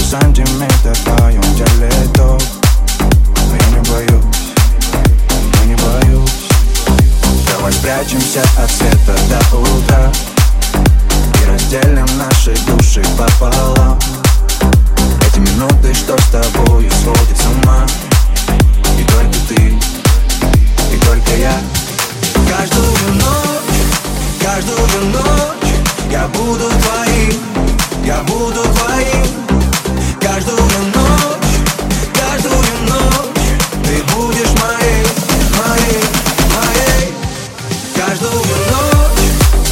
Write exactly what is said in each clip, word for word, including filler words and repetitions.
сантиметр в твоем теле ток. Но я не боюсь, я не боюсь. Давай спрячемся от света до утра и разделим наши души пополам. Эти минуты, что с тобою сводят с ума. И только ты, и только я. Каждую ночь, каждую ночь я буду твоим, я буду твоим. Каждую ночь, каждую ночь ты будешь моей, моей, моей. Каждую ночь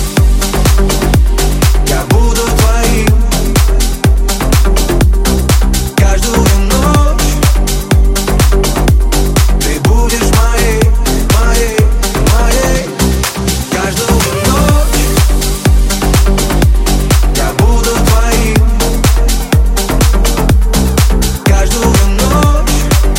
я буду твоим. Каждую ночь ты будешь моей, моей, моей. Каждую ночь я буду твоим. Каждую ночь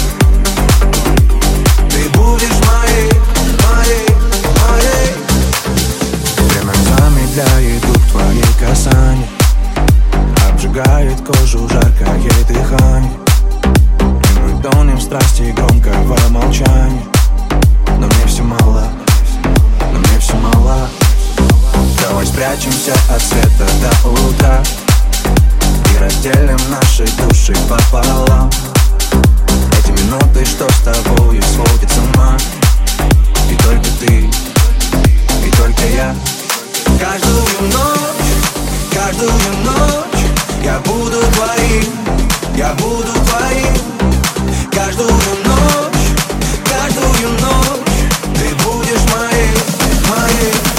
ты будешь моей, моей, моей. Время замедляет дух твоих касаний, обжигает кожу жаркое дыхание. И мы тонем в страсти громкого молчания. Но мне все мало, но мне все мало. Давай спрячемся от света до утра и разделим наши души пополам. Эти минуты, что с тобою сводят с ума. И только ты, и только я. Каждую ночь, каждую ночь я буду твоим, я буду твоим. Каждую ночь, каждую ночь ты будешь моей, моей.